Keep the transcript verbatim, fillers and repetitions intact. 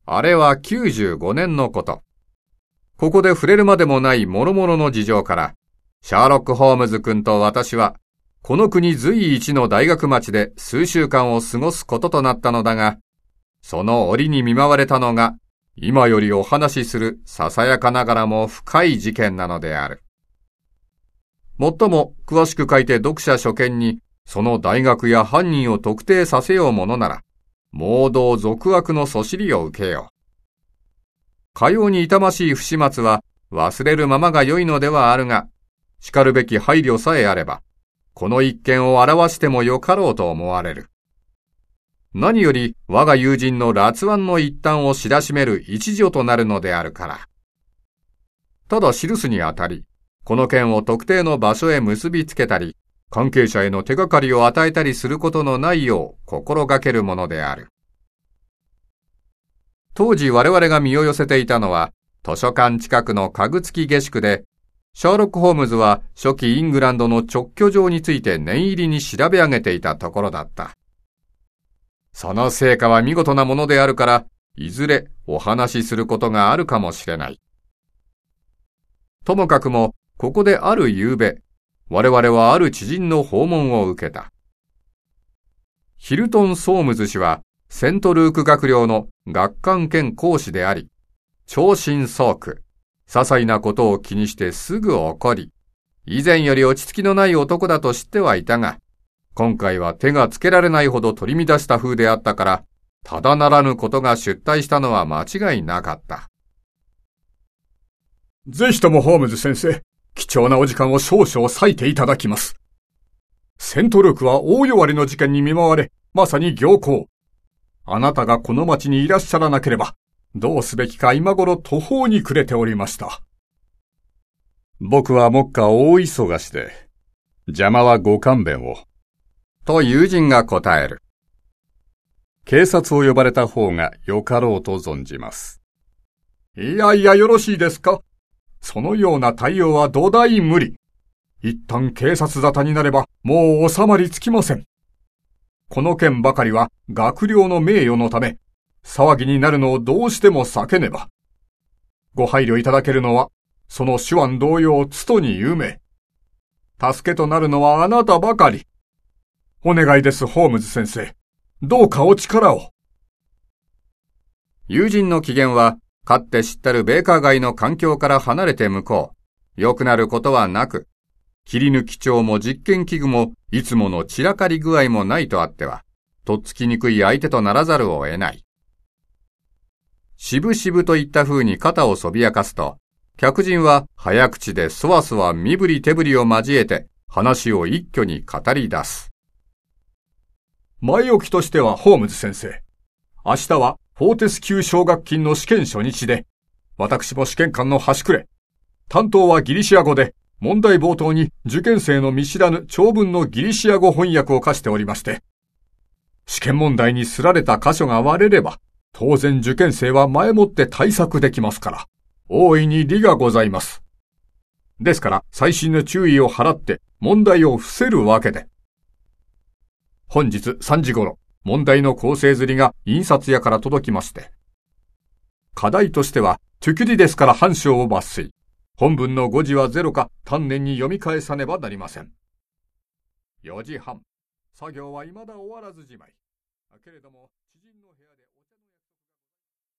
あれはきゅうじゅうごねんのこと。ここで触れるまでもない諸々の事情から、シャーロック・ホームズ君と私は、この国随一の大学町で数週間を過ごすこととなったのだが、その折に見舞われたのが、今よりお話しするささやかながらも深い事件なのである。もっとも詳しく書いて読者所見に、その大学や犯人を特定させようものなら、妄動俗悪のそしりを受けよう。かように痛ましい不始末は忘れるままが良いのではあるが、叱るべき配慮さえあれば、この一件を表してもよかろうと思われる。何より我が友人の辣腕の一端を知らしめる一助となるのであるから。ただ記すにあたり、この件を特定の場所へ結びつけたり、関係者への手がかりを与えたりすることのないよう心がけるものである。当時我々が身を寄せていたのは、図書館近くの家具付き下宿で、シャーロック・ホームズは初期イングランドの直居状について念入りに調べ上げていたところだった。その成果は見事なものであるから、いずれお話しすることがあるかもしれない。ともかくも、ここである夕べ、我々はある知人の訪問を受けた。ヒルトン・ソームズ氏は、セントルーク学寮の学官兼講師であり、超新早苦、些細なことを気にしてすぐ怒り、以前より落ち着きのない男だと知ってはいたが、今回は手がつけられないほど取り乱した風であったから、ただならぬことが出退したのは間違いなかった。 ぜひともホームズ先生、貴重なお時間を少々割いていただきます。セントルークは大弱りの事件に見舞われ、まさに行幸。あなたがこの町にいらっしゃらなければ、どうすべきか今頃途方に暮れておりました。 僕は目下大忙しで、邪魔はご勘弁を。 と友人が答える。 警察を呼ばれた方がよかろうと存じます。 いやいやよろしいですか。そのような対応は土台無理。一旦警察沙汰になればもう収まりつきません。この件ばかりは学寮の名誉のため、騒ぎになるのをどうしても避けねば。ご配慮いただけるのは、その手腕同様つとに有名。助けとなるのはあなたばかり。お願いです、ホームズ先生。どうかお力を。 友人の機嫌は、かって知ったるベーカー街の環境から離れて向こう。良くなることはなく、切り抜き帳も実験器具もいつもの散らかり具合もないとあっては、とっつきにくい相手とならざるを得ない。しぶしぶといった風に肩をそびやかすと、客人は早口でそわそわ身振り手振りを交えて話を一挙に語り出す。 前置きとしてはホームズ先生、明日はフォーテス級奨学金の試験初日で、私も試験官の端くれ。担当はギリシア語で、問題冒頭に受験生の見知らぬ長文のギリシア語翻訳を課しておりまして、試験問題にすられた箇所が割れれば、当然受験生は前もって対策できますから、大いに利がございます。ですから細心の注意を払って問題を伏せるわけで。本日さんじ頃、問題の構成刷りが印刷屋から届きまして、課題としてはトゥキュディデスから半章を抜粋。本文の誤字はゼロか丹念に読み返さねばなりません。よじはん、作業は未だ終わらずじまい。けれども